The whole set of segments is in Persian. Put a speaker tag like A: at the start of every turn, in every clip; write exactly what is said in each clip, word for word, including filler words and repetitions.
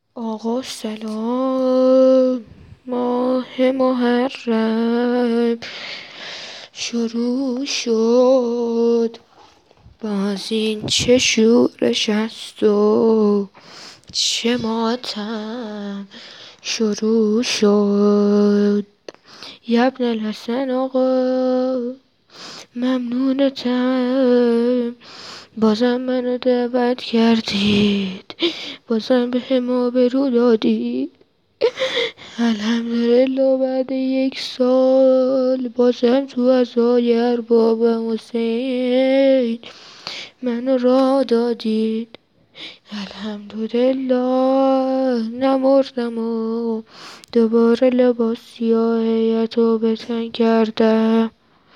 A: آقا سلام. ماه محرم شروع شد، باز این چه شورش است و چه ماتم شروع شد. یبن الحسن آقا ممنونتم، بازم منو دعوت کردید، بازم به هم آبرو دادید. الحمدلله بعد یک سال بازم تو عزای اربابم حسین منو راه دادید. الحمدلله نمردم و دوباره لباس سیاهیت رو به تن کردم.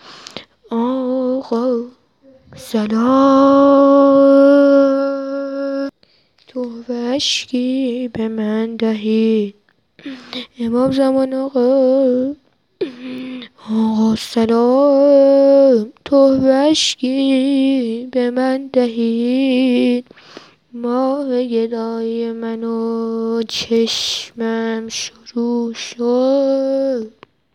A: آقا سلام. تو اشکی به من دهید امام زمان. آقا آقا سلام. تو اشکی به من دهید، ماه گدای منو چشمم شروع شد.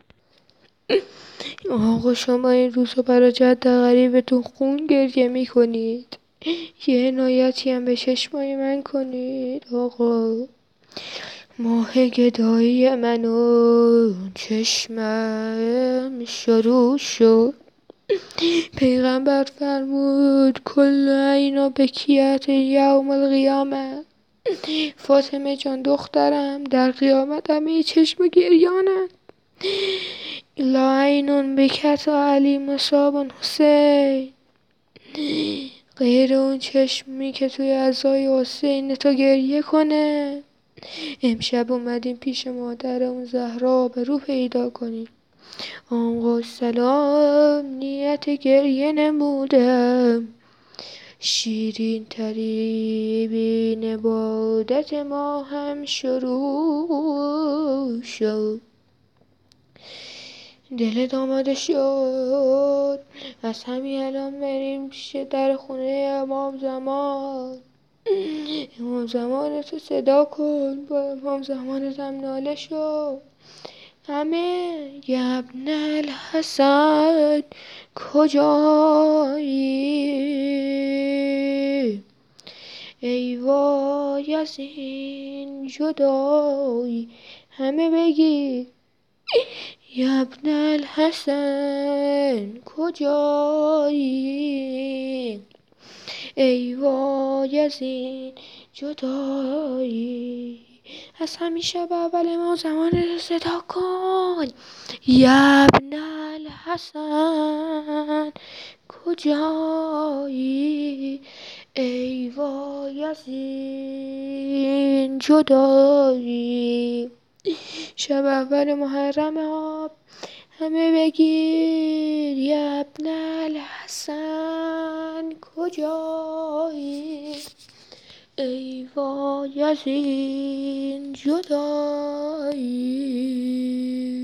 A: آقا شما این روزا برای جد غریبتون خون گریه میکنید، یه عنایتی هم به چشمای من کنید. آقا ماه گدایی منو چشمم شروع شد. پیغمبر فرمود کل عینا بکیت یوم القیامه. فاطمه جان دخترم در قیامت همه چشم گریانن. لا عینون بکت علی مصاب حسین، غیر اون چشمی که توی عزای حسین تو گریه کنه. امشب اومدیم پیش مادر اون زهرا آبرو پیدا کنیم. آقا سلام. نیت گریه نمودم، شیرین ترین عبادت ما هم شروع شد. دلت آماده شد از همین الان بریم پیش در خونه امام زمان. امام زمان تو صدا کن، با امام زمانت هم ناله شو. همه یبن الحسن کجایی، ای وای از این جدایی. همه بگی یبن الحسن کجایی، ای وای از این جدایی. از همین شب اول امام زمان رو صدا کن. یبن الحسن کجایی، ای وای از این جدایی. شب اول محرم آب همه بگیر یبن الحسن کجایی، ای وای از این جدایی.